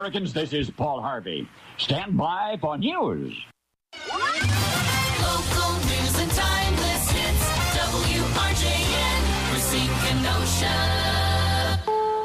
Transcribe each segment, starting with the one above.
Americans, this is Paul Harvey. Stand by for news. Local news and timeless hits. WRJN, Racine, Kenosha.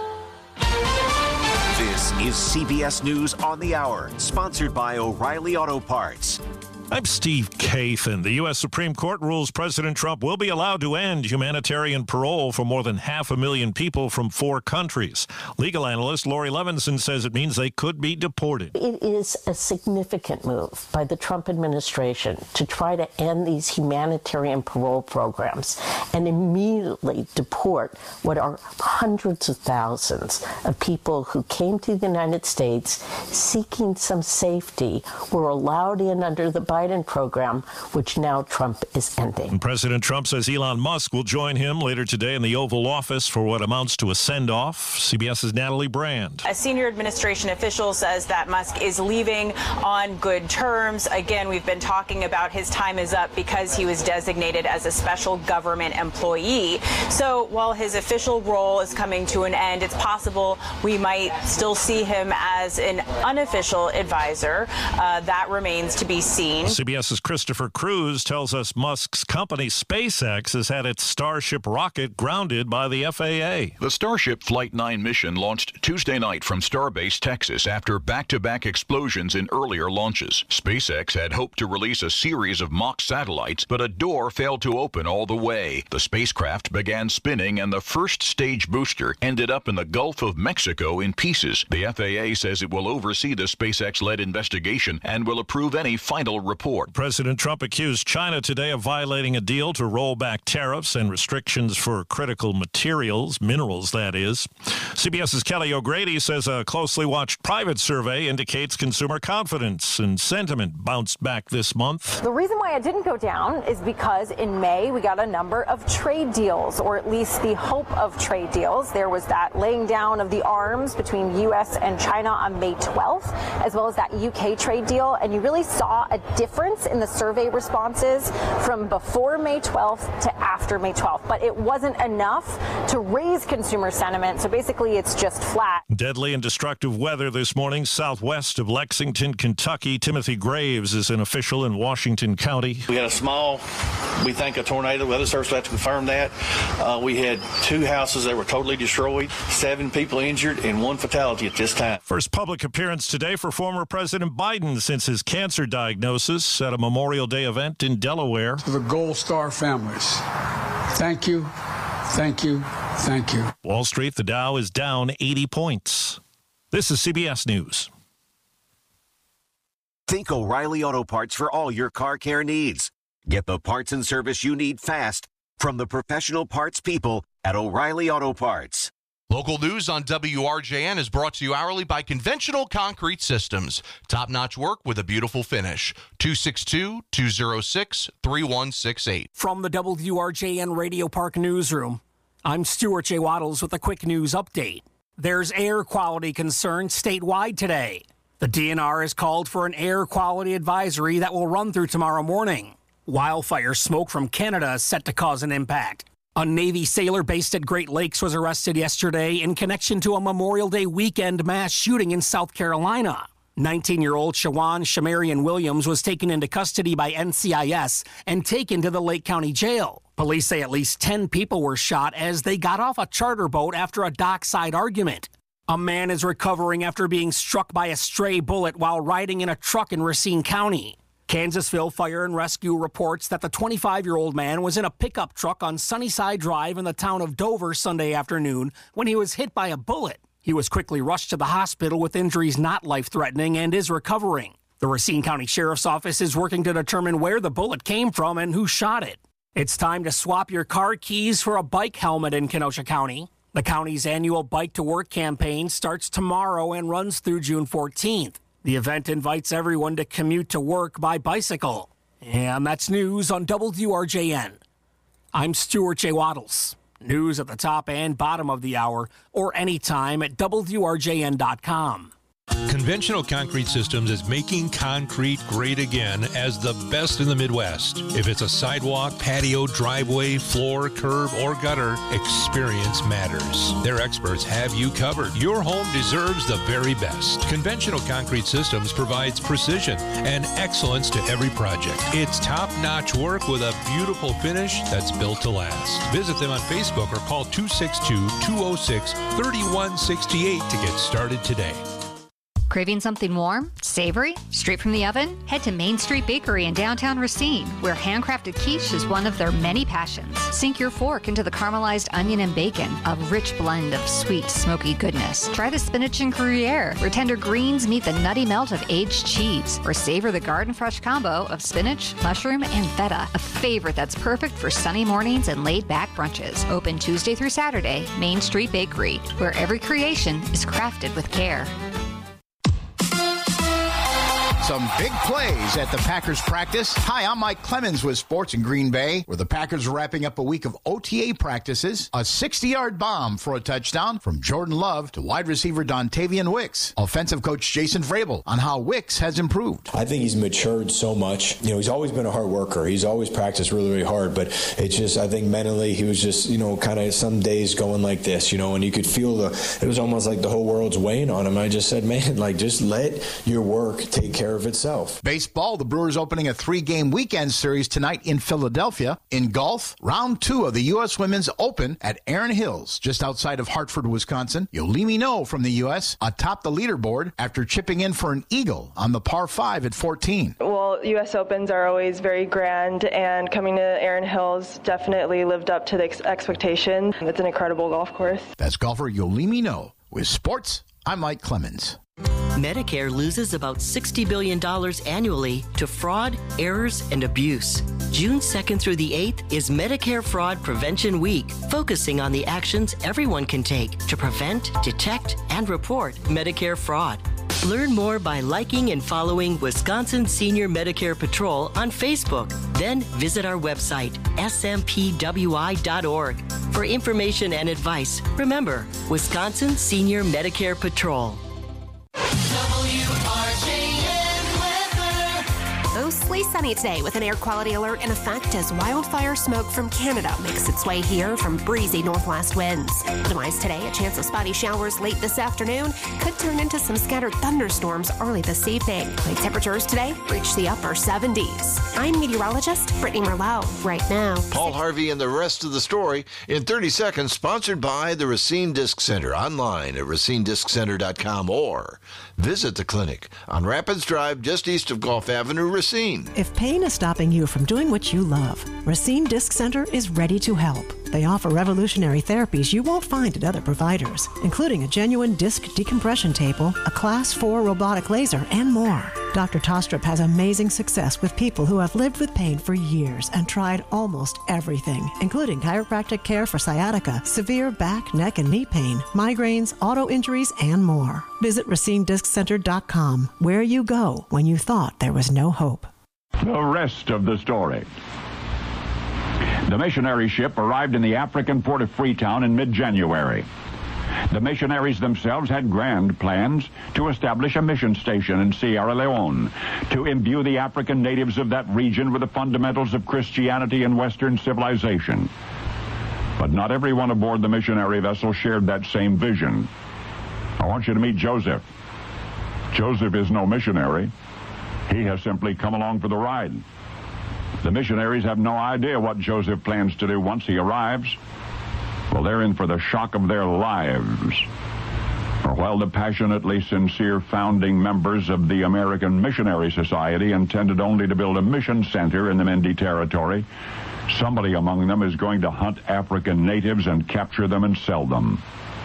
This is CBS News on the Hour, sponsored by O'Reilly Auto Parts. I'm Steve Kathan. The U.S. Supreme Court rules President Trump will be allowed to end humanitarian parole for more than 500,000 people from 4 countries. Legal analyst Laurie Levinson says it means they could be deported. It is a significant move by the Trump administration to try to end these humanitarian parole programs and immediately deport what are hundreds of thousands of people who came to the United States seeking some safety, were allowed in under the Biden program, which now Trump is ending. And President Trump says Elon Musk will join him later today in the Oval Office for what amounts to a send-off. CBS's Natalie Brand. A senior administration official says that Musk is leaving on good terms. Again, we've been talking about his time is up because he was designated as a special government employee. So while his official role is coming to an end, it's possible we might still see him as an unofficial advisor. That remains to be seen. CBS's Christopher Cruz tells us Musk's company SpaceX has had its Starship rocket grounded by the FAA. The Starship Flight 9 mission launched Tuesday night from Starbase, Texas, after back-to-back explosions in earlier launches. SpaceX had hoped to release a series of mock satellites, but a door failed to open all the way. The spacecraft began spinning, and the first stage booster ended up in the Gulf of Mexico in pieces. The FAA says it will oversee the SpaceX-led investigation and will approve any final report. President Trump accused China today of violating a deal to roll back tariffs and restrictions for critical materials, minerals, that is. CBS's Kelly O'Grady says a closely watched private survey indicates consumer confidence and sentiment bounced back this month. The reason why it didn't go down is because in May we got a number of trade deals, or at least the hope of trade deals. There was that laying down of the arms between U.S. and China on May 12th, as well as that UK trade deal, and you really saw a difference in the survey responses from before May 12th to after May 12th, but it wasn't enough to raise consumer sentiment, so basically it's just flat. Deadly and destructive weather this morning southwest of Lexington, Kentucky. Timothy Graves is an official in Washington County. We had we think a tornado. Weather Service will have to confirm that. We had 2 houses that were totally destroyed, 7 people injured, and 1 fatality at this time. First public appearance today for former President Biden since his cancer diagnosis at a Memorial Day event in Delaware. To the Gold Star families, thank you, thank you, thank you. Wall Street, the Dow is down 80 points. This is CBS News. Think O'Reilly Auto Parts for all your car care needs. Get the parts and service you need fast from the professional parts people at O'Reilly Auto Parts. Local news on WRJN is brought to you hourly by Conventional Concrete Systems. Top-notch work with a beautiful finish. 262-206-3168. From the WRJN Radio Park Newsroom, I'm Stuart J. Waddles with a quick news update. There's air quality concerns statewide today. The DNR has called for an air quality advisory that will run through tomorrow morning. Wildfire smoke from Canada is set to cause an impact. A Navy sailor based at Great Lakes was arrested yesterday in connection to a Memorial Day weekend mass shooting in South Carolina. 19-year-old Shawan Shamarian Williams was taken into custody by NCIS and taken to the Lake County Jail. Police say at least 10 people were shot as they got off a charter boat after a dockside argument. A man is recovering after being struck by a stray bullet while riding in a truck in Racine County. Kansasville Fire and Rescue reports that the 25-year-old man was in a pickup truck on Sunnyside Drive in the town of Dover Sunday afternoon when he was hit by a bullet. He was quickly rushed to the hospital with injuries not life-threatening and is recovering. The Racine County Sheriff's Office is working to determine where the bullet came from and who shot it. It's time to swap your car keys for a bike helmet in Kenosha County. The county's annual Bike to Work campaign starts tomorrow and runs through June 14th. The event invites everyone to commute to work by bicycle. And that's news on WRJN. I'm Stuart J. Waddles. News at the top and bottom of the hour or anytime at WRJN.com. Conventional Concrete Systems is making concrete great again as the best in the Midwest. If it's a sidewalk, patio, driveway, floor, curb, or gutter, experience matters. Their experts have you covered. Your home deserves the very best. Conventional Concrete Systems provides precision and excellence to every project. It's top-notch work with a beautiful finish that's built to last. Visit them on Facebook or call 262-206-3168 to get started today. Craving something warm, savory, straight from the oven? Head to Main Street Bakery in downtown Racine, where handcrafted quiche is one of their many passions. Sink your fork into the caramelized onion and bacon, a rich blend of sweet, smoky goodness. Try the spinach and Gruyere, where tender greens meet the nutty melt of aged cheese, or savor the garden fresh combo of spinach, mushroom, and feta, a favorite that's perfect for sunny mornings and laid-back brunches. Open Tuesday through Saturday, Main Street Bakery, where every creation is crafted with care. Some big plays at the Packers practice. Hi, I'm Mike Clemens with Sports in Green Bay, where the Packers are wrapping up a week of OTA practices. A 60-yard bomb for a touchdown from Jordan Love to wide receiver Dontavian Wicks. Offensive coach Jason Vrabel on how Wicks has improved. I think he's matured so much. You know, he's always been a hard worker. He's always practiced really, really hard, but it's just, I think mentally he was just, kind of some days going like this, and you could feel it was almost like the whole world's weighing on him. I just said, man, just let your work take care of itself. Baseball, the Brewers opening a 3-game weekend series tonight in Philadelphia. In golf, round 2 of the U.S. Women's Open at Erin Hills, just outside of Hartford, Wisconsin. Yolimi No from the U.S. atop the leaderboard after chipping in for an eagle on the par 5 at 14. Well, U.S. Opens are always very grand, and coming to Erin Hills definitely lived up to the expectation. It's an incredible golf course. That's golfer Yolimi No. With sports, I'm Mike Clemens. Medicare loses about $60 billion annually to fraud, errors, and abuse. June 2nd through the 8th is Medicare Fraud Prevention Week, focusing on the actions everyone can take to prevent, detect, and report Medicare fraud. Learn more by liking and following Wisconsin Senior Medicare Patrol on Facebook. Then visit our website, smpwi.org. For information and advice, remember, Wisconsin Senior Medicare Patrol. Mostly sunny today with an air quality alert in effect as wildfire smoke from Canada makes its way here from breezy northwest winds. Otherwise today, a chance of spotty showers late this afternoon could turn into some scattered thunderstorms early this evening. High temperatures today reach the upper 70s. I'm meteorologist Brittany Merlot. Right now, Paul Harvey and the rest of the story in 30 seconds, sponsored by the Racine Disc Center, online at racinedisccenter.com or visit the clinic on Rapids Drive just east of Gulf Avenue, Racine. If pain is stopping you from doing what you love, Racine Disc Center is ready to help. They offer revolutionary therapies you won't find at other providers, including a genuine disc decompression table, a Class 4 robotic laser, and more. Dr. Tostrup has amazing success with people who have lived with pain for years and tried almost everything, including chiropractic care for sciatica, severe back, neck, and knee pain, migraines, auto injuries, and more. Visit RacineDiscCenter.com, where you go when you thought there was no hope. The rest of the story. The missionary ship arrived in the African port of Freetown in mid-January. The missionaries themselves had grand plans to establish a mission station in Sierra Leone to imbue the African natives of that region with the fundamentals of Christianity and Western civilization. But not everyone aboard the missionary vessel shared that same vision. I want you to meet Joseph. Joseph is no missionary. He has simply come along for the ride. The missionaries have no idea what Joseph plans to do once he arrives. Well, they're in for the shock of their lives. For while the passionately sincere founding members of the American Missionary Society intended only to build a mission center in the Mendi Territory, somebody among them is going to hunt African natives and capture them and sell them.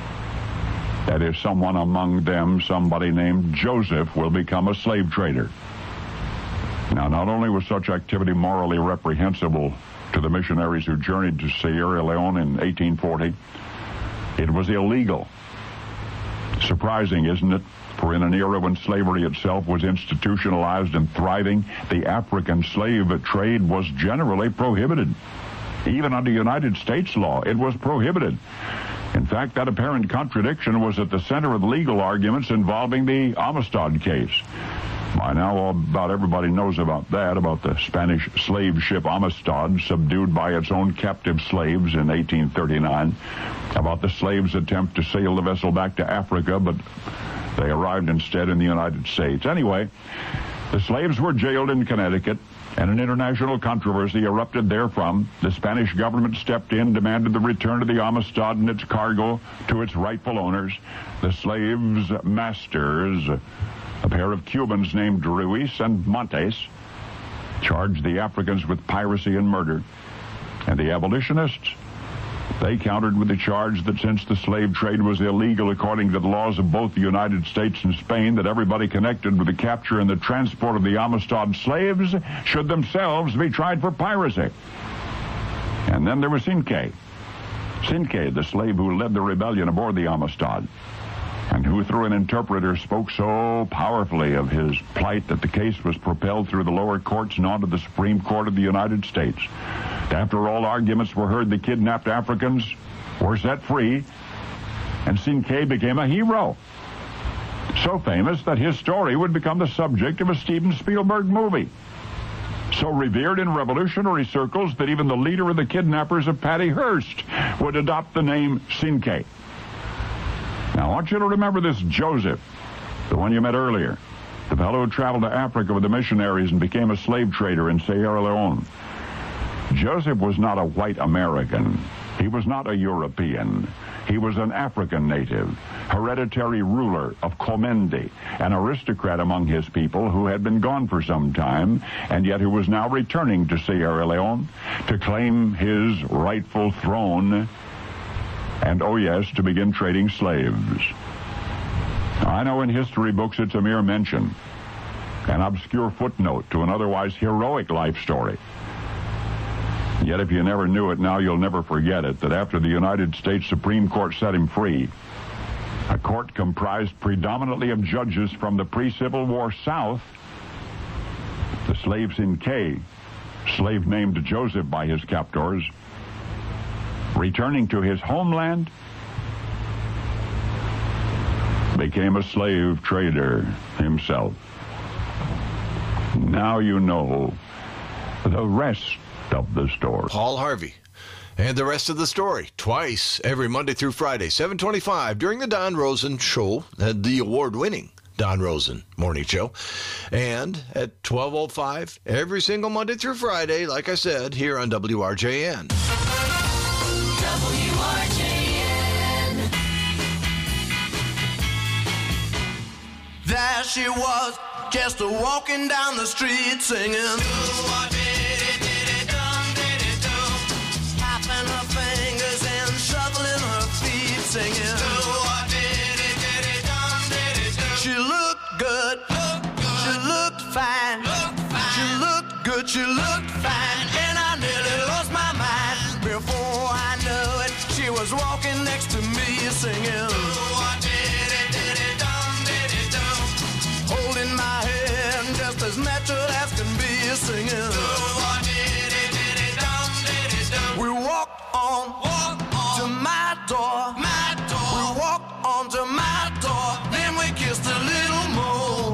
That is, someone among them, somebody named Joseph, will become a slave trader. Now, not only was such activity morally reprehensible to the missionaries who journeyed to Sierra Leone in 1840, it was illegal. Surprising, isn't it? For in an era when slavery itself was institutionalized and thriving, the African slave trade was generally prohibited. Even under United States law, it was prohibited. In fact, that apparent contradiction was at the center of legal arguments involving the Amistad case. By now, about everybody knows about that, about the Spanish slave ship Amistad, subdued by its own captive slaves in 1839, about the slaves' attempt to sail the vessel back to Africa, but they arrived instead in the United States. Anyway, the slaves were jailed in Connecticut, and an international controversy erupted therefrom. The Spanish government stepped in, demanded the return of the Amistad and its cargo to its rightful owners. The slaves' masters, a pair of Cubans named Ruiz and Montes, charged the Africans with piracy and murder. And the abolitionists, they countered with the charge that since the slave trade was illegal according to the laws of both the United States and Spain, that everybody connected with the capture and the transport of the Amistad slaves should themselves be tried for piracy. And then there was Cinque, the slave who led the rebellion aboard the Amistad, and who through an interpreter spoke so powerfully of his plight that the case was propelled through the lower courts and on to the Supreme Court of the United States. After all arguments were heard, the kidnapped Africans were set free, and Cinque became a hero. So famous that his story would become the subject of a Steven Spielberg movie. So revered in revolutionary circles that even the leader of the kidnappers of Patty Hearst would adopt the name Cinque. Now, I want you to remember this Joseph, the one you met earlier, the fellow who traveled to Africa with the missionaries and became a slave trader in Sierra Leone. Joseph was not a white American. He was not a European. He was an African native, hereditary ruler of Komendi, an aristocrat among his people who had been gone for some time, and yet who was now returning to Sierra Leone to claim his rightful throne and, oh yes, to begin trading slaves. I know in history books it's a mere mention, an obscure footnote to an otherwise heroic life story. Yet if you never knew it, now you'll never forget it, that after the United States Supreme Court set him free, a court comprised predominantly of judges from the pre-Civil War South, the slave Cinque, slave named Joseph by his captors, returning to his homeland, became a slave trader himself. Now you know the rest of the story. Paul Harvey. And the rest of the story, twice every Monday through Friday, 7:25 during the Don Rosen Show, the award-winning Don Rosen Morning Show, and at 12:05 every single Monday through Friday, like I said, here on WRJN. WRJN. There she was, just walking down the street singing. Tapping her fingers and shuffling her feet singing. She looked good, she looked fine, she looked good, she looked fine, and I nearly lost my mind. Before I knew it, she was walking next to me singing. Holding my hand just as natural as can be singing. We walked on to my door. We walked on to my door. Then we kissed a little more.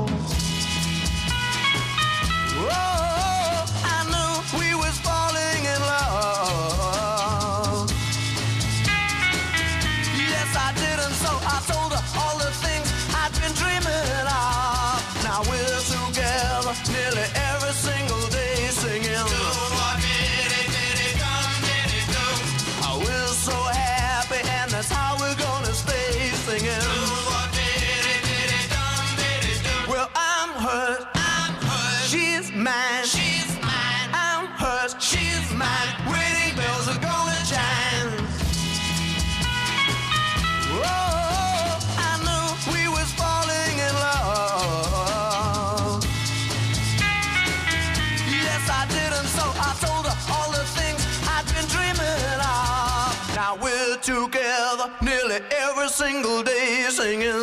Oh, I knew we was falling in love. Yes, I did, and so I told her all the things I'd been dreaming of. Now we're together nearly every single day singing. We're so happy, and that's how we're gonna stay singing. Well, I'm hers, she's mine, I'm hers, she's mine. Wedding bells are gonna chime. Oh, I knew we was falling in love. Yes, I did, and so I told her all the things I'd been dreaming of. Now we're together nearly every single day singing.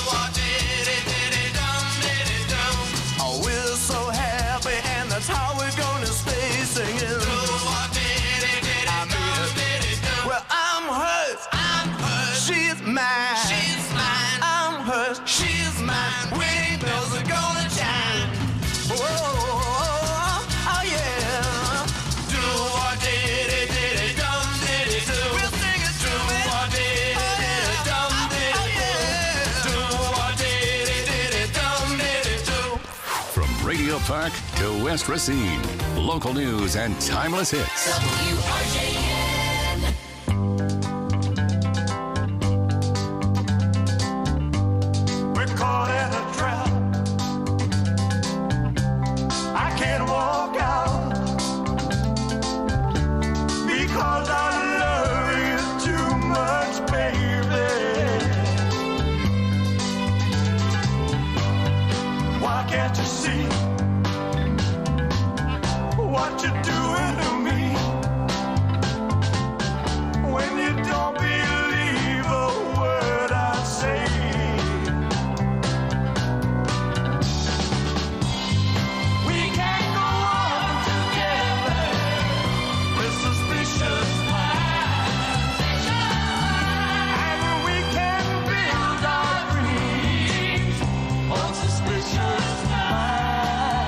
Oh, we're so happy, and that's how we're gonna stay singing. I mean, well, I'm hers, Radio Park to West Racine. Local news and timeless hits. WRJN. We're caught in a trap. I can't walk out because I love you too much, baby. Why can't you see what you're doing to me? When you don't believe a word I say. We can't go on together with suspicious minds. And we can build our dreams on suspicious minds.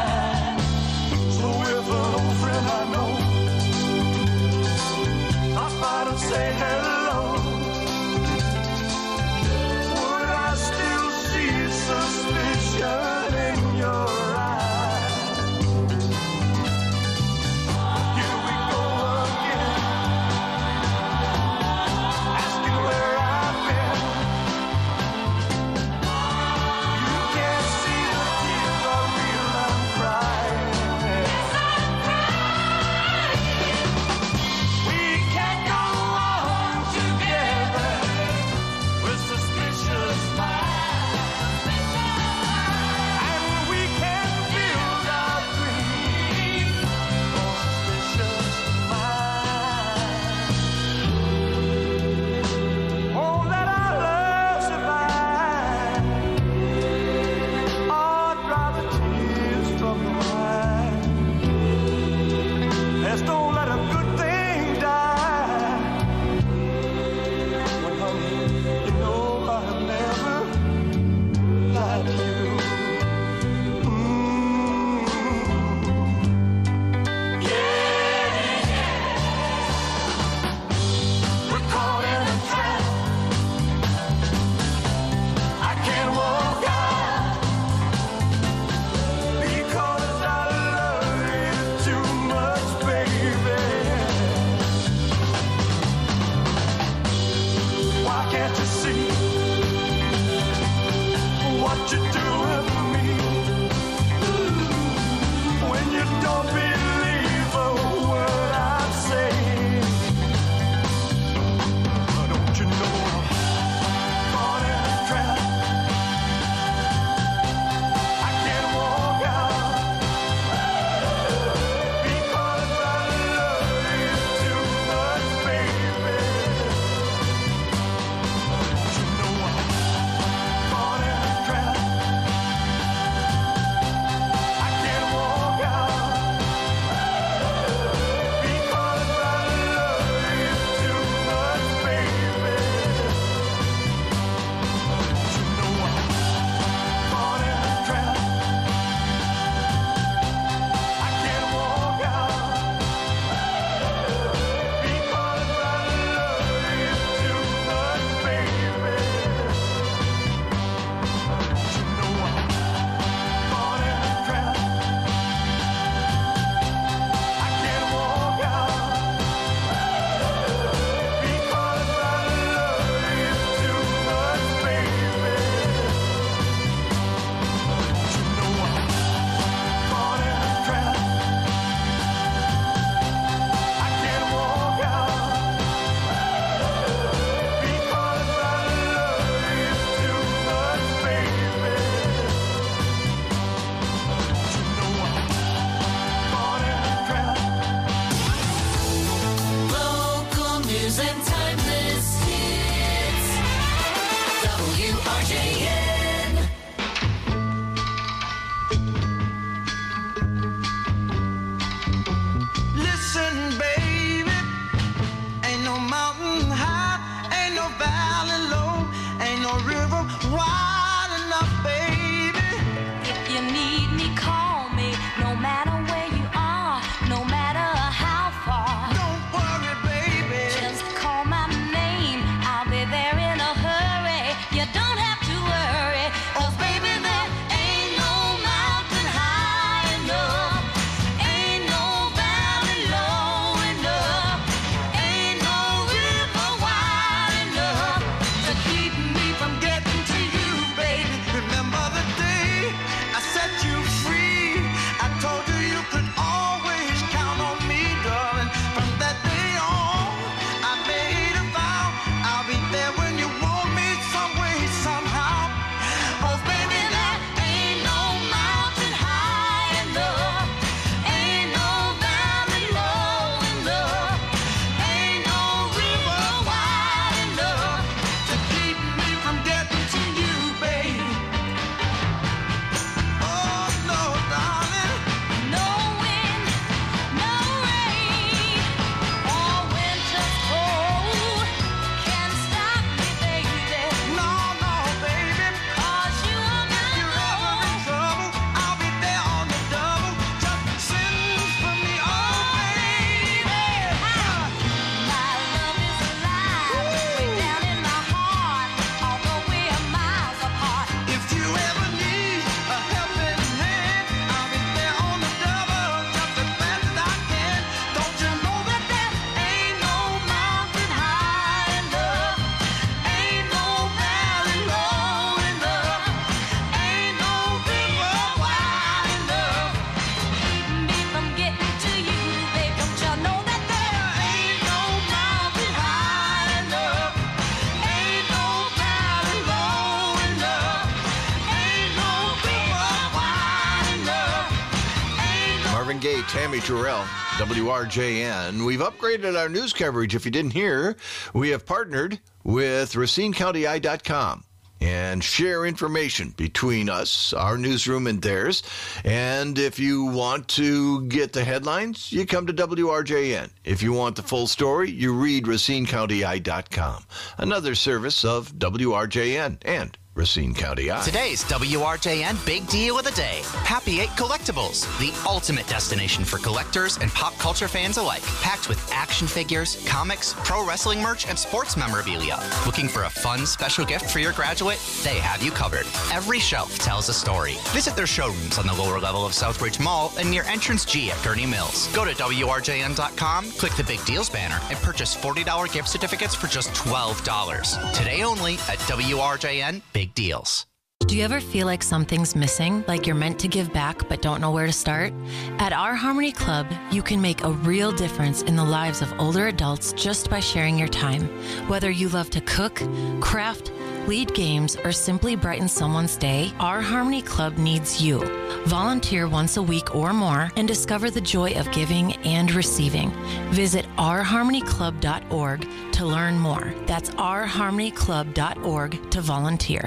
Gate, Tammy Terrell, WRJN. We've upgraded our news coverage. If you didn't hear, we have partnered with RacineCountyEye.com and share information between us, our newsroom and theirs. And if you want to get the headlines, you come to WRJN. If you want the full story, you read RacineCountyEye.com, another service of WRJN and Racine County Eye. Today's WRJN Big Deal of the Day. Happy 8 Collectibles, the ultimate destination for collectors and pop culture fans alike. Packed with action figures, comics, pro wrestling merch, and sports memorabilia. Looking for a fun special gift for your graduate? They have you covered. Every shelf tells a story. Visit their showrooms on the lower level of Southbridge Mall and near Entrance G at Gurney Mills. Go to WRJN.com, click the Big Deals banner, and purchase $40 gift certificates for just $12. Today only at WRJN Big Deals. Do you ever feel like something's missing, like you're meant to give back but don't know where to start? At Our Harmony Club, you can make a real difference in the lives of older adults just by sharing your time. Whether you love to cook, craft, lead games, or simply brighten someone's day, Our Harmony Club needs you. Volunteer once a week or more and discover the joy of giving and receiving. Visit ourharmonyclub.org to learn more. That's ourharmonyclub.org to volunteer.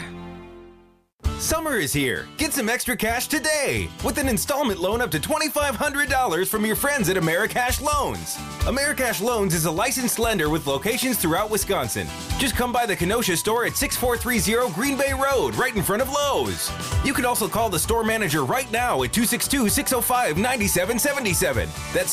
Summer is here. Get some extra cash today with an installment loan up to $2,500 from your friends at Americash Loans. Americash Loans is a licensed lender with locations throughout Wisconsin. Just come by the Kenosha store at 6430 Green Bay Road, right in front of Lowe's. You can also call the store manager right now at 262-605-9777. That's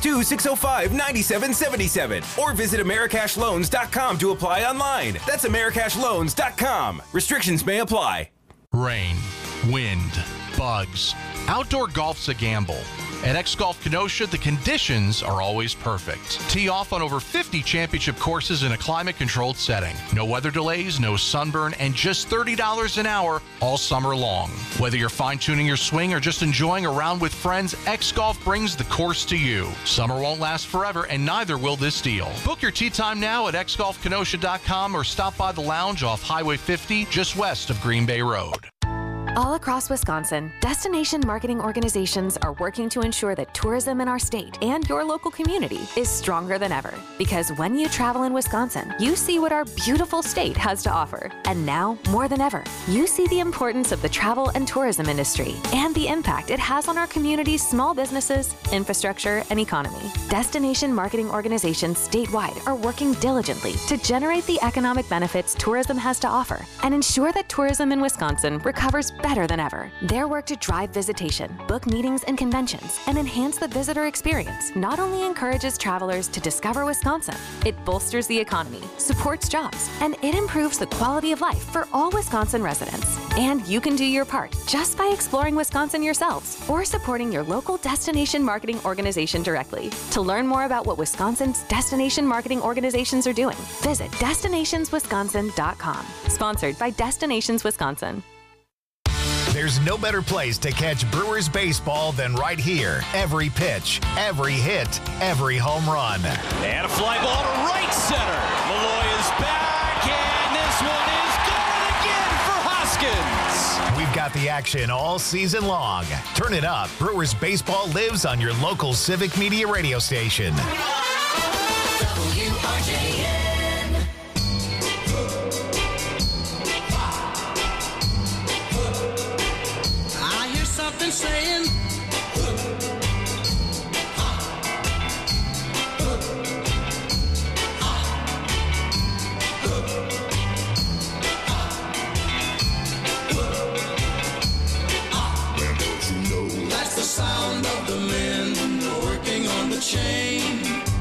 262-605-9777. Or visit AmericashLoans.com to apply online. That's AmericashLoans.com. Restrictions may apply. Rain, wind, bugs. Outdoor golf's a gamble. At X-Golf Kenosha, the conditions are always perfect. Tee off on over 50 championship courses in a climate-controlled setting. No weather delays, no sunburn, and just $30 an hour all summer long. Whether you're fine-tuning your swing or just enjoying a round with friends, X-Golf brings the course to you. Summer won't last forever, and neither will this deal. Book your tee time now at xgolfkenosha.com or stop by the lounge off Highway 50 just west of Green Bay Road. All across Wisconsin, destination marketing organizations are working to ensure that tourism in our state and your local community is stronger than ever. Because when you travel in Wisconsin, you see what our beautiful state has to offer. And now, more than ever, you see the importance of the travel and tourism industry and the impact it has on our community's small businesses, infrastructure, and economy. Destination marketing organizations statewide are working diligently to generate the economic benefits tourism has to offer and ensure that tourism in Wisconsin recovers better than ever. Their work to drive visitation, book meetings and conventions, and enhance the visitor experience not only encourages travelers to discover Wisconsin, it bolsters the economy, supports jobs, and it improves the quality of life for all Wisconsin residents. And you can do your part just by exploring Wisconsin yourselves or supporting your local destination marketing organization directly. To learn more about what Wisconsin's destination marketing organizations are doing, visit destinationswisconsin.com. Sponsored by Destinations Wisconsin. There's no better place to catch Brewers baseball than right here. Every pitch, every hit, every home run. And a fly ball to right center. Malloy is back, and this one is gone again for Hoskins. We've got the action all season long. Turn it up. Brewers baseball lives on your local Civic Media radio station. WRJN. Saying that's the sound of the men working on the chain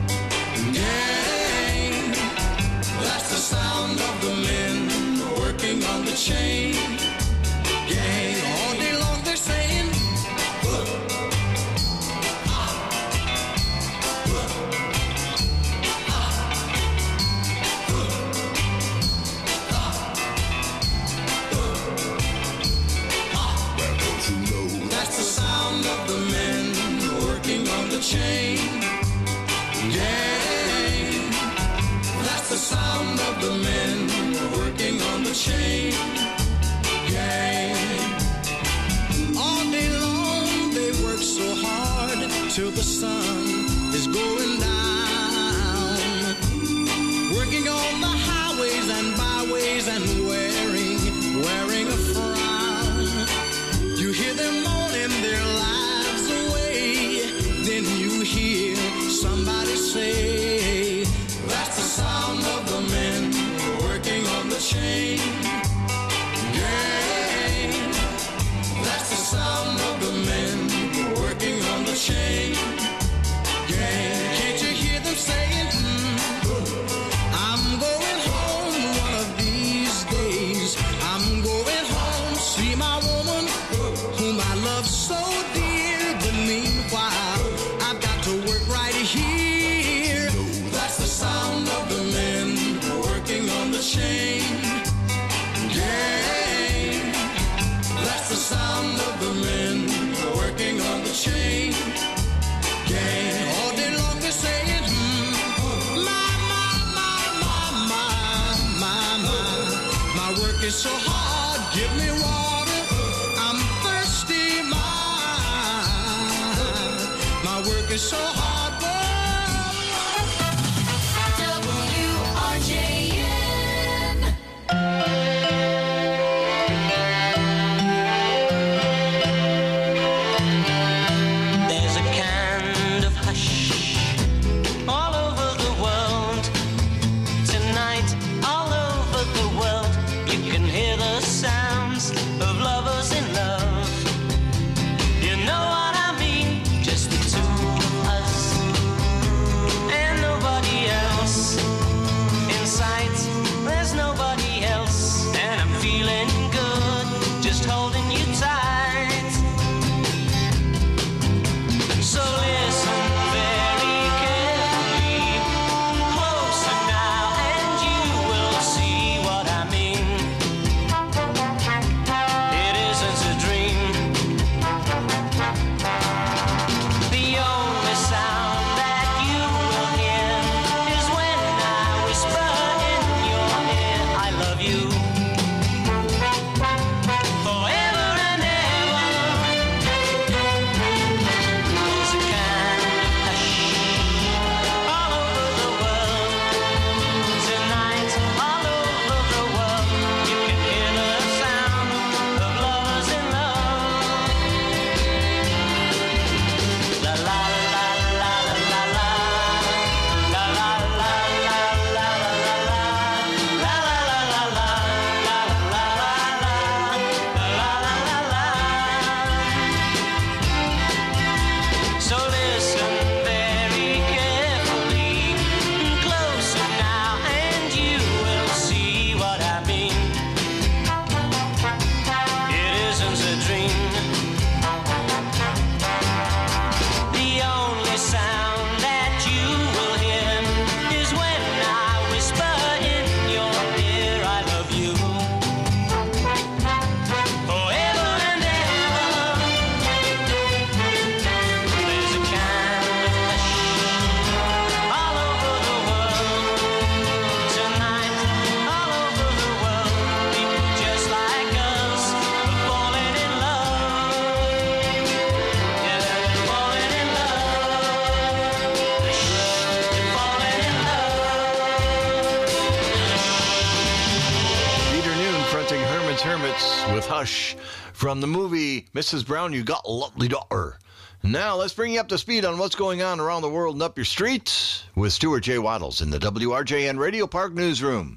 gang. That's the sound of the men working on the chain gang. All day long they're saying chain gang. That's the sound of the men working on the chain gang. All day long they work so hard till the sun is going down, working on the highways and byways and wearing a frown. You hear them moaning their lives away, then you hear somebody say, that's the sound of the men working on the chain gang. That's the sound of the men working on the chain gang. Can't you hear them saying, I'm going home one of these days. I'm going home, see my woman whom I love so dear. But meanwhile, I've got to work right here. That's the sound of the men working on the chain gang. That's the sound of the men working on the chain gang. All day long they're saying, my work is so hard, give me water, I'm thirsty, my work is so hard. There's a kind of hush all over the world tonight, all over the world. You can hear the sounds of lovers in love. You know what I mean? Just the two of us and nobody else. In sight, there's nobody else, and I'm feeling good, just holding you tight. So listen very carefully, closer now, and you will see what I mean. It isn't a dream. The only sound that you will hear is when I whisper in your ear, I love you. Forever and ever. There's a kind of hush all over the world tonight, all over the world. You can hear the sound of lovers in love. La la la la la la la, la la la la la la la, la la la la la, la la la la. So listen very carefully, closer now, and you will see what I mean. It isn't a dream. The only sound that you will hear is when I whisper in your ear, I love you. Forever and ever. There's a kind of hush all over the world tonight, all over the world. People just like us are falling in love. Yeah, they're falling in love. They're falling in love. Peter Noon fronting Herman's Hermits with Hush from the movie Mrs. Brown, You Got a Lovely Daughter. Now let's bring you up to speed on what's going on around the world and up your streets with Stuart J. Waddles in the WRJN Radio Park Newsroom.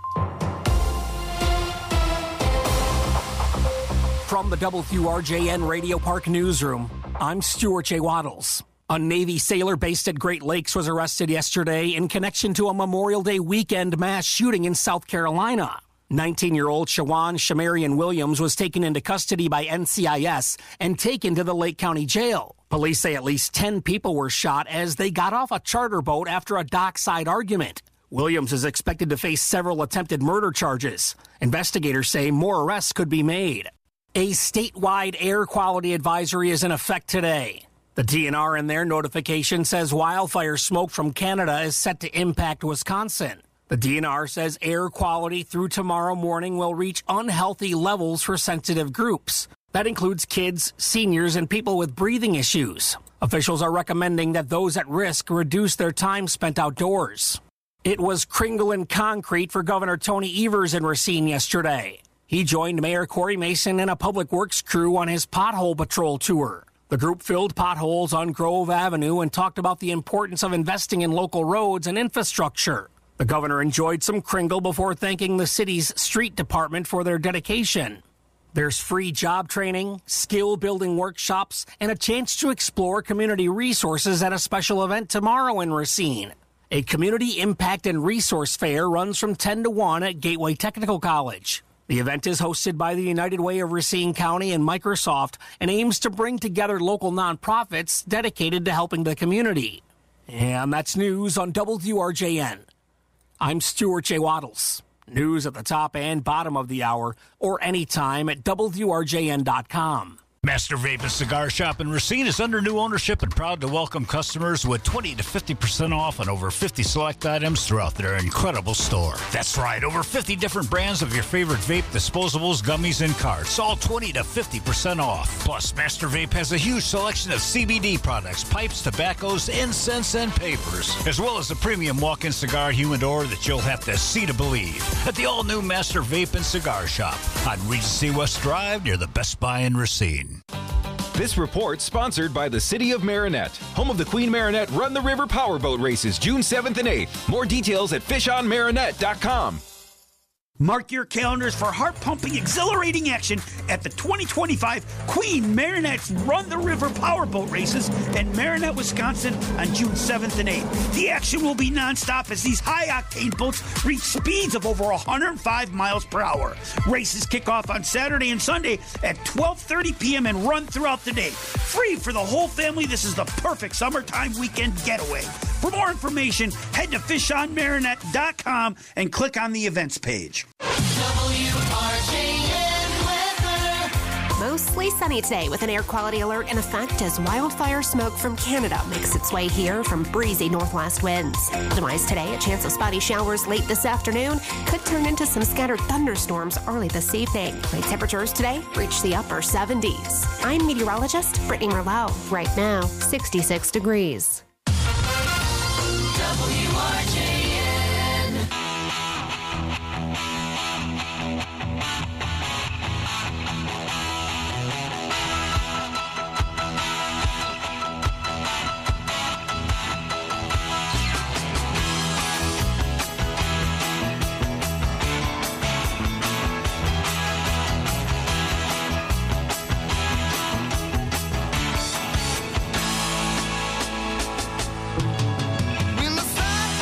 From the WRJN Radio Park Newsroom, I'm Stuart J. Waddles. A Navy sailor based at Great Lakes was arrested yesterday in connection to a Memorial Day weekend mass shooting in South Carolina. 19-year-old Shawan Shamarian Williams was taken into custody by NCIS and taken to the Lake County Jail. Police say at least 10 people were shot as they got off a charter boat after a dockside argument. Williams is expected to face several attempted murder charges. Investigators say more arrests could be made. A statewide air quality advisory is in effect today. The DNR in their notification says wildfire smoke from Canada is set to impact Wisconsin. The DNR says air quality through tomorrow morning will reach unhealthy levels for sensitive groups. That includes kids, seniors, and people with breathing issues. Officials are recommending that those at risk reduce their time spent outdoors. It was Kringle and concrete for Governor Tony Evers in Racine yesterday. He joined Mayor Corey Mason and a public works crew on his pothole patrol tour. The group filled potholes on Grove Avenue and talked about the importance of investing in local roads and infrastructure. The governor enjoyed some Kringle before thanking the city's street department for their dedication. There's free job training, skill-building workshops, and a chance to explore community resources at a special event tomorrow in Racine. A community impact and resource fair runs from 10 to 1 at Gateway Technical College. The event is hosted by the United Way of Racine County and Microsoft and aims to bring together local nonprofits dedicated to helping the community. And that's news on WRJN. I'm Stuart J. Waddles. News at the top and bottom of the hour, or anytime at WRJN.com. Master Vape and Cigar Shop in Racine is under new ownership and proud to welcome customers with 20 to 50% off on over 50 select items throughout their incredible store. That's right, over 50 different brands of your favorite vape, disposables, gummies, and carts, all 20 to 50% off. Plus, Master Vape has a huge selection of CBD products, pipes, tobaccos, incense, and papers, as well as a premium walk-in cigar humidor that you'll have to see to believe at the all-new Master Vape and Cigar Shop on Regency West Drive near the Best Buy in Racine. This report sponsored by the City of Marinette, home of the Queen Marinette Run the River Powerboat Races, June 7th and 8th. More details at fishonmarinette.com. Mark your calendars for heart-pumping, exhilarating action at the 2025 Queen Marinette's Run the River Powerboat Races in Marinette, Wisconsin on June 7th and 8th. The action will be nonstop as these high-octane boats reach speeds of over 105 miles per hour. Races kick off on Saturday and Sunday at 12:30 p.m. and run throughout the day. Free for the whole family, this is the perfect summertime weekend getaway. For more information, head to fishonmarinette.com and click on the events page. Mostly sunny today with an air quality alert in effect as wildfire smoke from Canada makes its way here from breezy northwest winds. Otherwise today, a chance of spotty showers late this afternoon could turn into some scattered thunderstorms early this evening. Night temperatures today reach the upper 70s. I'm meteorologist Brittany Merlot. Right now, 66 degrees. When the sun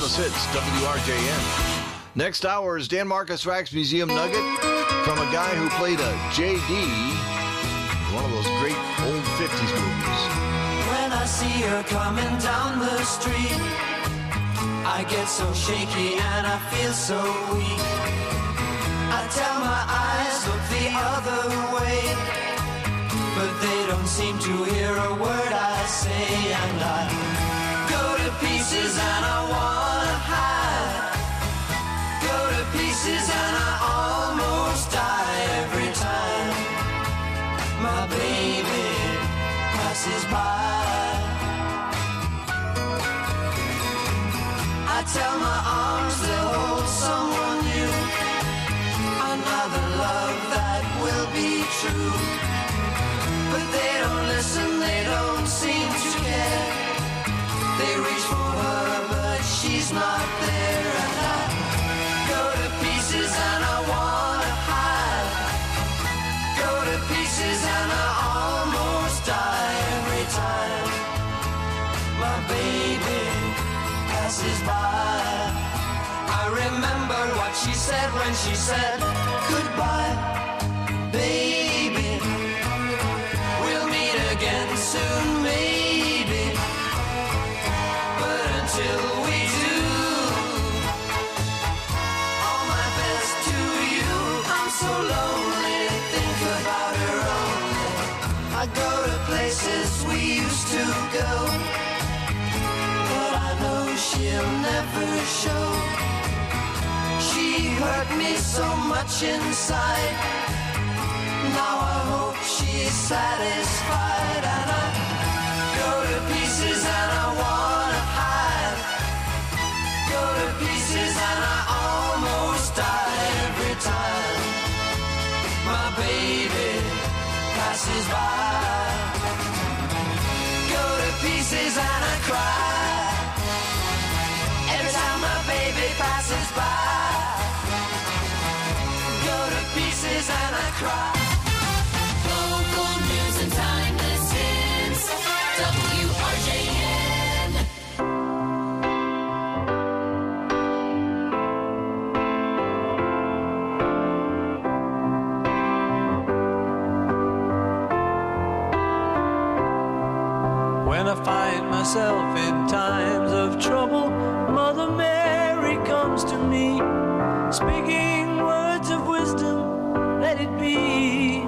Timeless Hits, WRJN. Next hour is Dan Marcus Wax Museum Nugget from a guy who played a JD, one of those great old 50s movies. When I see her coming down the street, I get so shaky and I feel so weak. I tell my eyes, look the other way, but they don't seem to hear a word I say. And I go to pieces and I wanna hide. Go to pieces and I almost die every time my baby passes by. I tell my arms they'll hold someone new, another love that will be true. But they don't listen, they don't seem to care. They reach for her, but she's not there. And I go to pieces and I wanna hide. Go to pieces and I almost die every time my baby passes by. I remember what she said when she said goodbye, baby. We'll meet again soon, maybe. But until we do, all my best to you. I'm so lonely, think about her only. I go to places we used to go, but I know she'll never show. She hurt me so much inside. Now I hope she's satisfied. And I go to pieces and I wanna hide. Go to pieces and I almost die every time my baby passes by. Go to pieces and I cry every time my baby passes by. Go to pieces and I cry. Local news and timeless hits. WRJN. When I find myself in times of trouble, Mother Mary comes to me, speaking words of wisdom, let it be.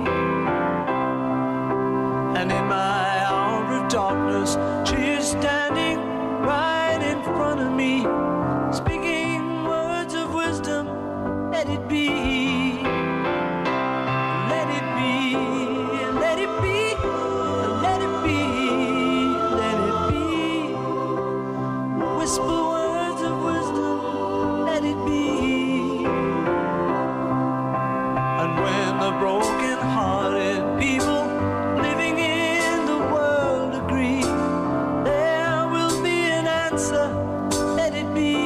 And in my hour of darkness, she is standing right in front of me, speaking words of wisdom, let it be. Let it be, let it be, let it be, let it be. Whisper words of wisdom, let it be. And when the broken-hearted people living in the world agree, there will be an answer, let it be.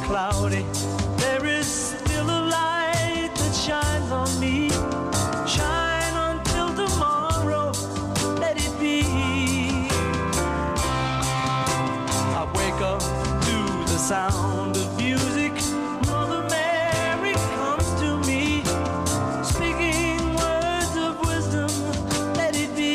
cloudy, there is still a light that shines on me. Shine until tomorrow, let it be. I wake up to the sound of music. Mother Mary comes to me, speaking words of wisdom, let it be.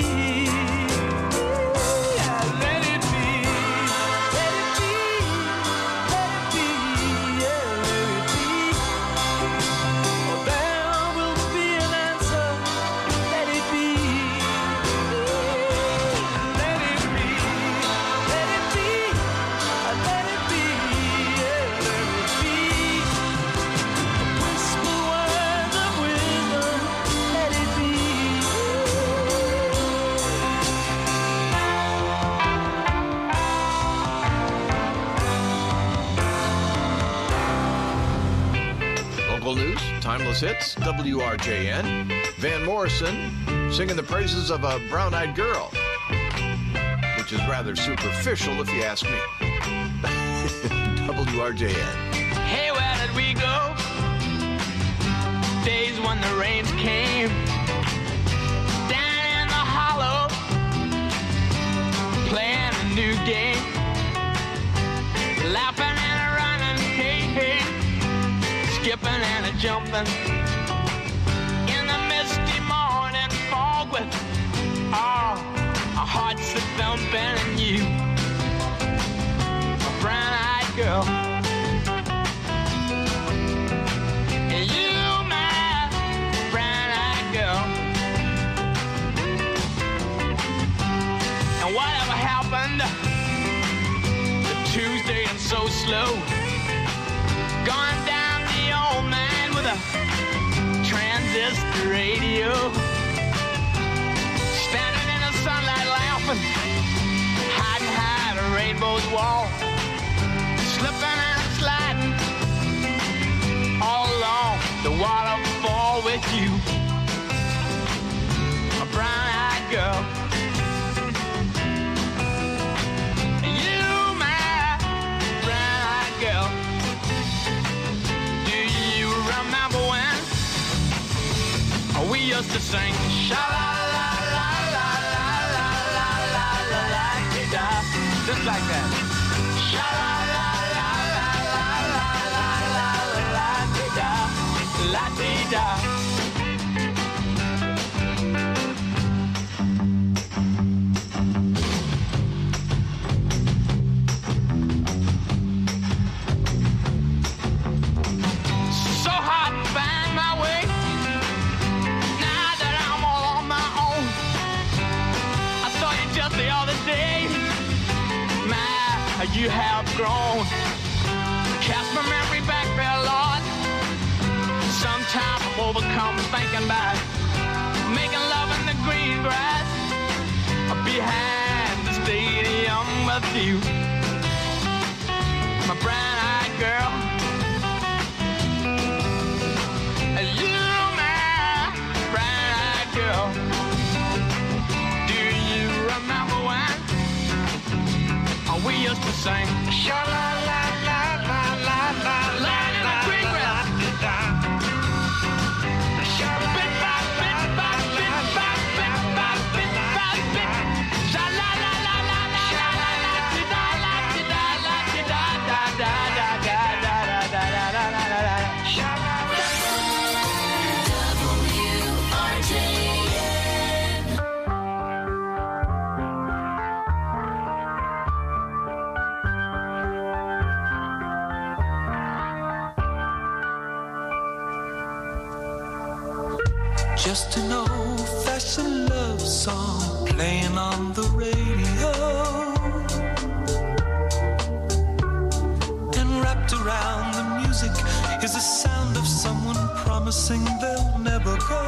Yeah, let it be. Let it be. Let it be. Yeah, let it be. Oh, there will be an answer. Let it be. Let it be. Let it be. Let it be. Yeah, let it be. Whisper words of wisdom. Let it be. Local news, timeless hits, WRJN. Van Morrison singing the praises of a brown-eyed girl, which is rather superficial if you ask me. WRJN. Hey, where did we go? Days when the rains came. Down in the hollow, playing a new game. Laughing and a running, hey, hey. Skipping and a jumping. In the misty morning fog with our hearts a thumping and you, a brown-eyed girl. And you, my brown-eyed girl. And whatever happened to Tuesday and so slow? Gone down the old man with a transistor radio. Standing in the sunlight laughing, hiding behind a rainbow's wall. Slipping and sliding all along the waterfall with you, a brown-eyed girl. You, my brown-eyed girl. Do you remember when we used to sing sha-la-la-la-la-la-la-la-la-la-la-la-la-la-la, just like that? Sha-la-la-la-la-la-la-la-la-la-la-la-la-la-la. So hard to find my way now that I'm all on my own. I saw you just the other day. My, you have grown. Cast my memory back there, Lord. Sometimes I'm overcome thinking about making love in the green grass behind the stadium with you, my brown-eyed girl. You, my brown-eyed girl. Do you remember when we used to sing sha-la-la-la-la-la-la-la, in the green grass? Bit by bit by bit by bit by bit by bit. Just an old-fashioned love song playing on the radio, and wrapped around the music is the sound of someone promising they'll never go.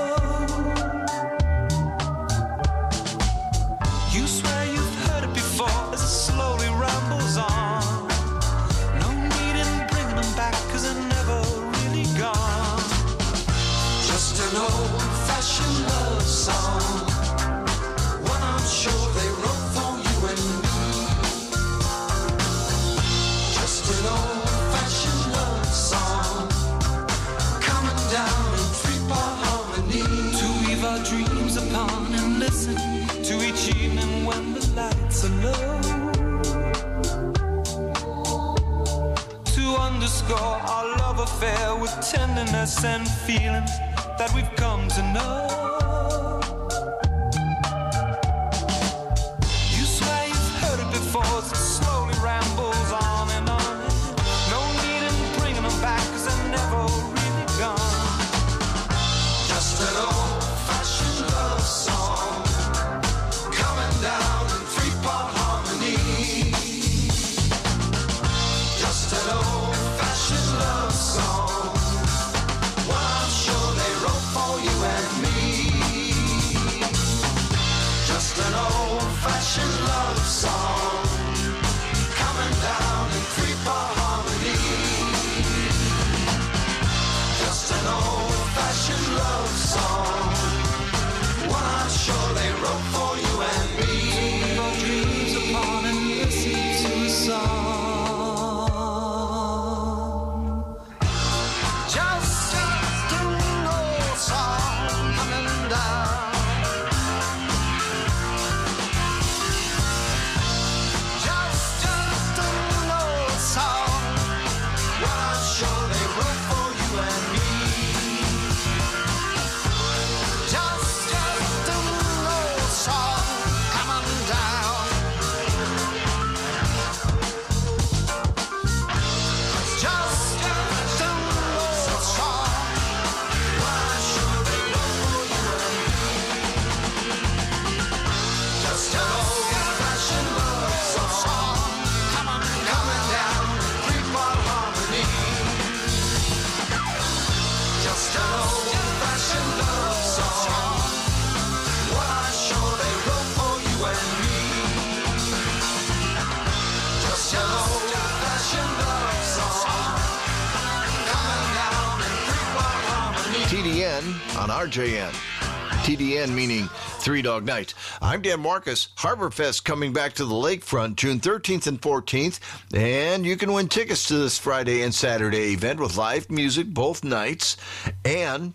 You swear you've heard it before as it slowly rambles on. No need in bringing them back 'cause they're never really gone. Just an old-fashioned love song, one I'm sure they wrote for you and me. Just an old-fashioned love affair with tenderness and feeling that we've come to know. You swear you've heard it before, it slowly rambles on and on. No need in bringing them back, 'cause they're never really gone. Just an old-fashioned love song coming down in three-part harmony. Just an old-fashioned love song, one I'm sure they wrote for you and me. Just an old-fashioned love song coming down in three-part harmony. Just an old-fashioned love song, one I'm sure they wrote for you and me. No dreams upon and listen to a song. Just an old song coming down. Just an old song, one I'm sure they wrote for you and me. Just an old song coming down. Just an old song, one I'm sure they wrote for you and me. Just an old-fashioned love song coming down in three-part harmony. Just an old-fashioned love song, what I'm sure they wrote for you and me. Just an old-fashioned love song coming down in three-part harmony. TDN on RJN. TDN meaning Three Dog Night. I'm Dan Marcus. Harborfest coming back to the lakefront June 13th and 14th. And you can win tickets to this Friday and Saturday event with live music both nights. And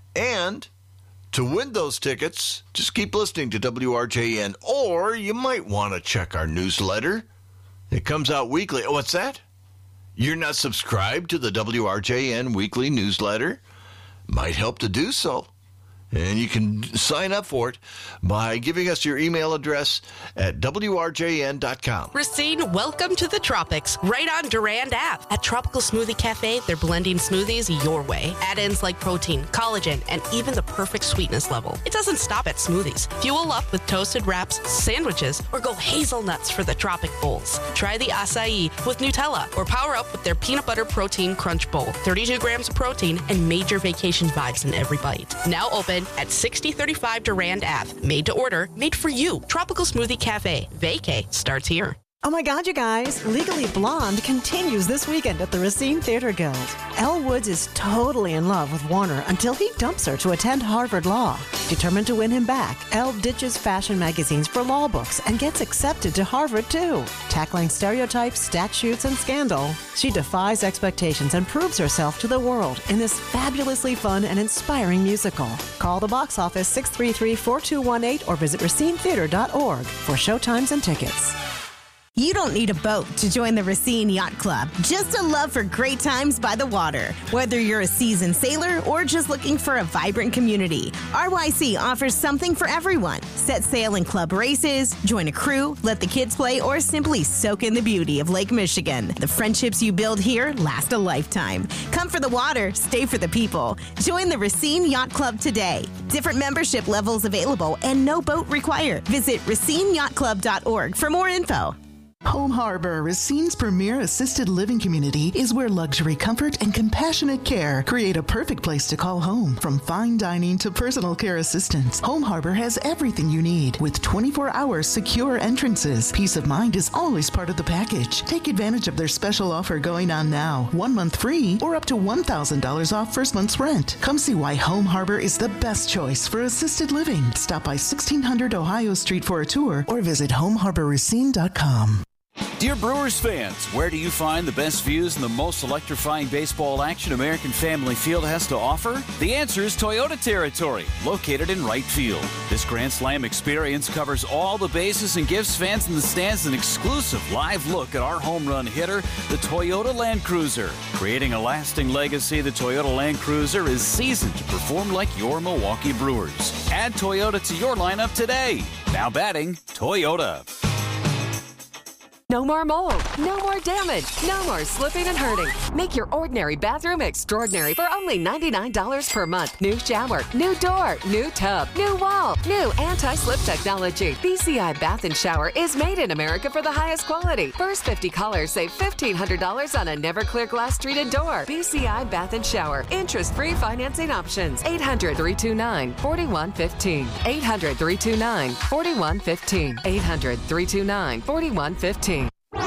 to win those tickets, just keep listening to WRJN. Or you might want to check our newsletter. It comes out weekly. Oh, what's that? You're not subscribed to the WRJN weekly newsletter? Might help to do so. And you can sign up for it by giving us your email address at WRJN.com. Racine, welcome to the tropics, right on Durand Ave. At Tropical Smoothie Cafe, they're blending smoothies your way. Add-ins like protein, collagen, and even the perfect sweetness level. It doesn't stop at smoothies. Fuel up with toasted wraps, sandwiches, or go hazelnuts for the tropic bowls. Try the acai with Nutella, or power up with their peanut butter protein crunch bowl. 32 grams of protein and major vacation vibes in every bite. Now open at 6035 Durand Ave. Made to order, made for you. Tropical Smoothie Cafe. Vacay starts here. Oh my God, you guys. Legally Blonde continues this weekend at the Racine Theater Guild. Elle Woods is totally in love with Warner until he dumps her to attend Harvard Law. Determined to win him back, Elle ditches fashion magazines for law books and gets accepted to Harvard too. Tackling stereotypes, statutes, and scandal, she defies expectations and proves herself to the world in this fabulously fun and inspiring musical. Call the box office 633-4218 or visit racinetheater.org for showtimes and tickets. You don't need a boat to join the Racine Yacht Club, just a love for great times by the water. Whether you're a seasoned sailor or just looking for a vibrant community, RYC offers something for everyone. Set sail in club races, join a crew, let the kids play, or simply soak in the beauty of Lake Michigan. The friendships you build here last a lifetime. Come for the water, stay for the people. Join the Racine Yacht Club today. Different membership levels available and no boat required. Visit racineyachtclub.org for more info. Home Harbor, Racine's premier assisted living community, is where luxury, comfort, and compassionate care create a perfect place to call home. From fine dining to personal care assistance, Home Harbor has everything you need with 24-hour secure entrances. Peace of mind is always part of the package. Take advantage of their special offer going on now. 1 month free or up to $1,000 off first month's rent. Come see why Home Harbor is the best choice for assisted living. Stop by 1600 Ohio Street for a tour or visit homeharborracine.com. Dear Brewers fans, where do you find the best views and the most electrifying baseball action American Family Field has to offer? The answer is Toyota Territory, located in right field. This Grand Slam experience covers all the bases and gives fans in the stands an exclusive live look at our home run hitter, the Toyota Land Cruiser. Creating a lasting legacy, the Toyota Land Cruiser is seasoned to perform like your Milwaukee Brewers. Add Toyota to your lineup today. Now batting, Toyota. No more mold, no more damage, no more slipping and hurting. Make your ordinary bathroom extraordinary for only $99 per month. New shower, new door, new tub, new wall, new anti-slip technology. BCI Bath and Shower is made in America for the highest quality. First 50 callers save $1,500 on a never clear glass treated door. BCI Bath and Shower. Interest-free financing options. 800-329-4115. 800-329-4115. 800-329-4115.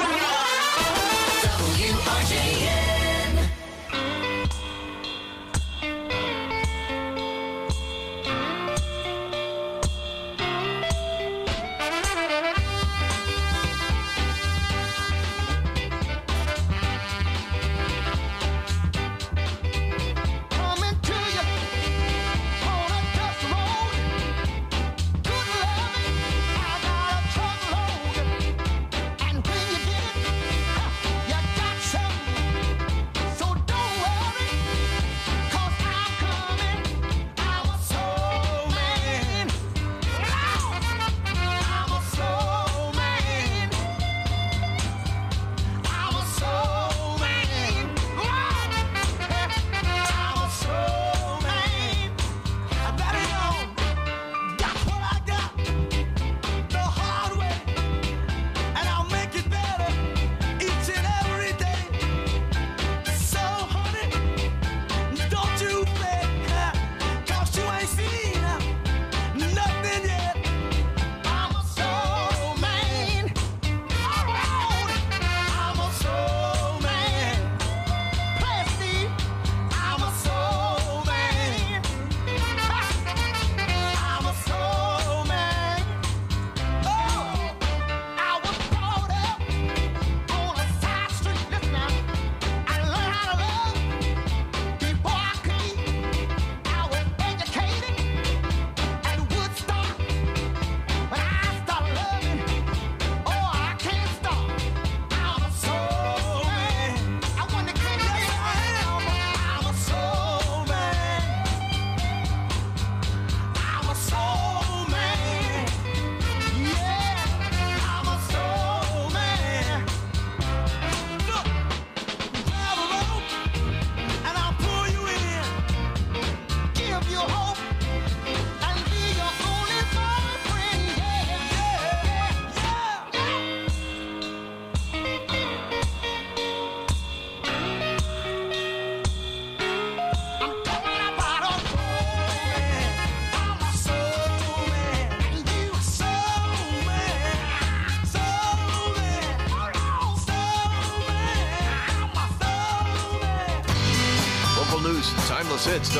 Timeless Hits,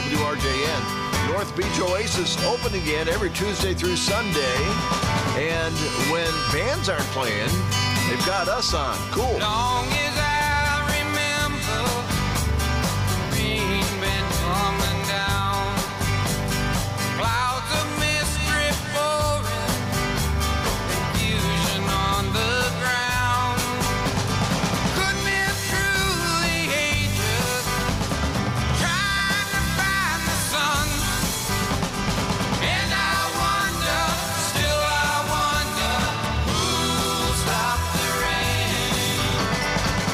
WRJN. North Beach Oasis open again every Tuesday through Sunday. And when bands aren't playing, they've got us on. Cool. Long as I remember, the rain been coming down. Clouds of mist drip pouring, confusion on the ground. Could men truly hate us, trying to find the sun? And I wonder, still I wonder, who'll stop the rain?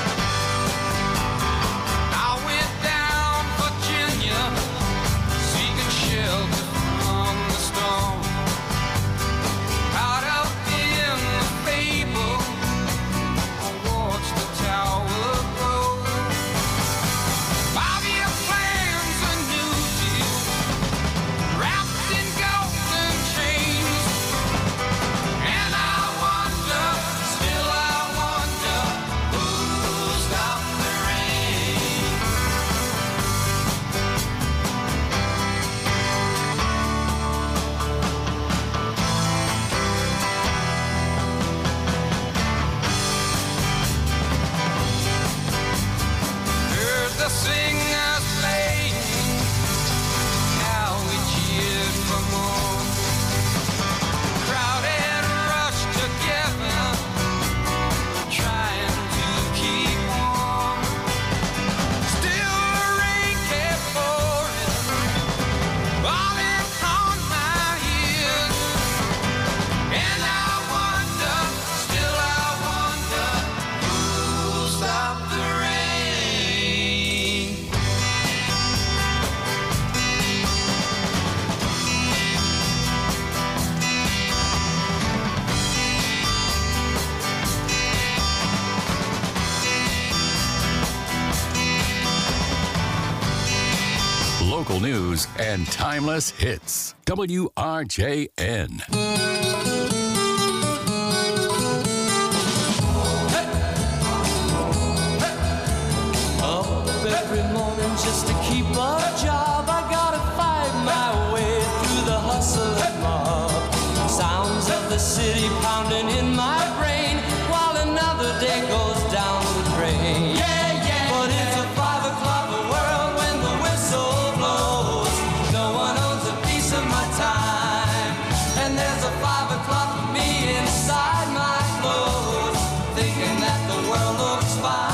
local news and timeless hits. WRJN. Every morning just to keep a job, I gotta fight my way through the hustle and mob. Sounds of the city pounding in my brain while another day goes down the drain. But it's a 5 o'clock world when the whistle blows. No one owns a piece of my time, and there's a 5 o'clock for me inside my clothes, thinking that the world looks fine.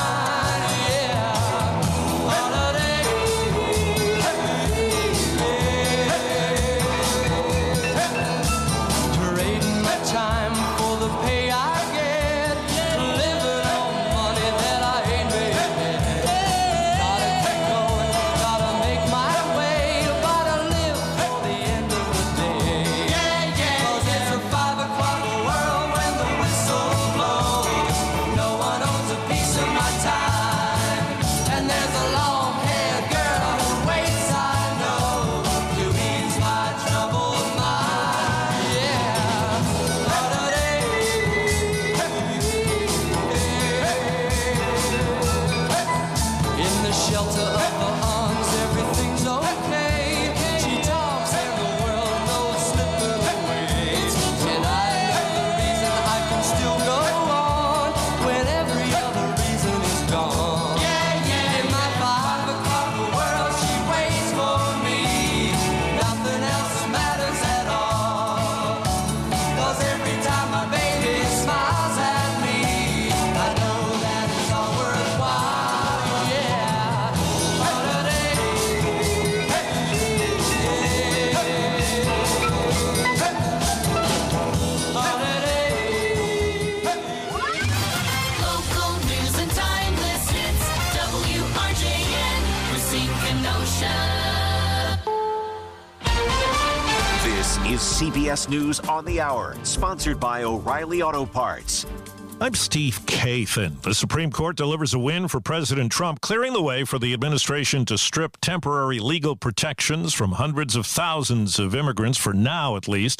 CBS News on the Hour, sponsored by O'Reilly Auto Parts. I'm Steve Kathan. The Supreme Court delivers a win for President Trump, clearing the way for the administration to strip temporary legal protections from hundreds of thousands of immigrants, for now at least.